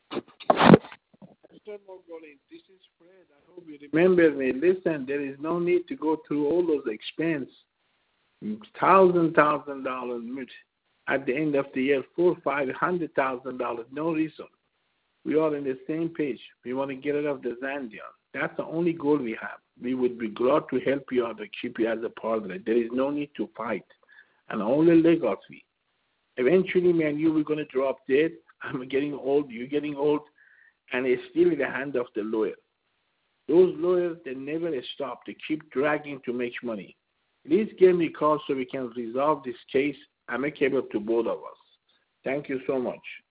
Mr. Mogoli, this is Fred. I hope you remember me. Listen, there is no need to go through all those expense. $1,000 at the end of the year, $400,000-$500,000. No reason. We are on the same page. We want to get rid of the Zandian. That's the only goal we have. We would be glad to help you out and keep you as a partner. There is no need to fight. And only legacy. Eventually, me and you, we're going to drop dead. I'm getting old. You're getting old. And it's still in the hand of the lawyer. Those lawyers, they never stop. They keep dragging to make money. Please give me a call so we can resolve this case amicable to both of us. Thank you so much.